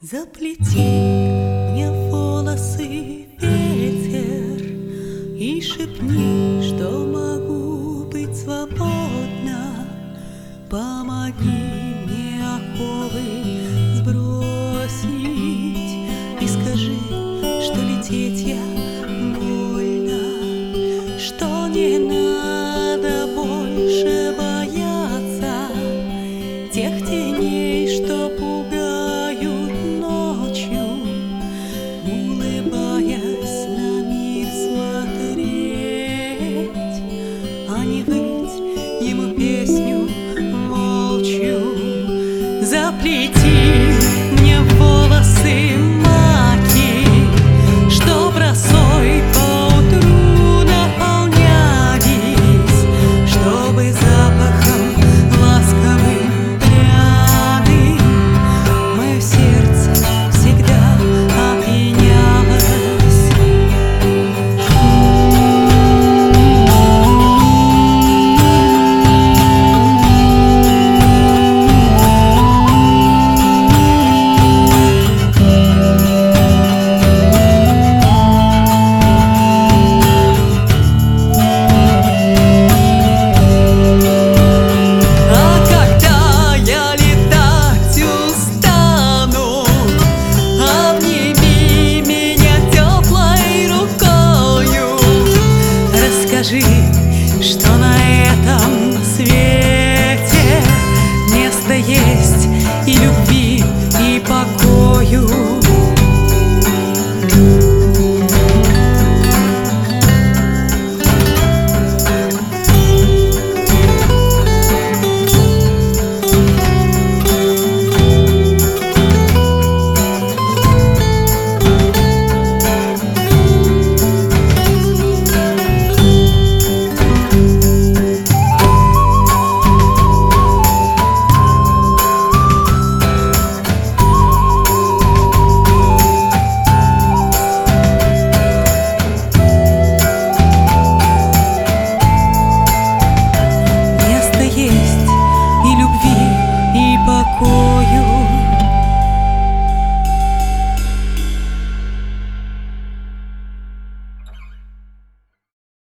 Заплети мне в волосы, ветер, и шепни, что могу быть свободна. Помоги мне оковы сбросить и скажи, что лететь я больно, что не надо больше бояться тех теней, что пугают ночью, улыбаясь на мир смотреть, а не выть ему песню волчью. Заплети мне в волосы маки, чтоб росой поутру наполнялись, чтобы запахом ласковым пряным мое сердце всегда опьянялось. Скажи, что на этом свете место есть и любви, и покою.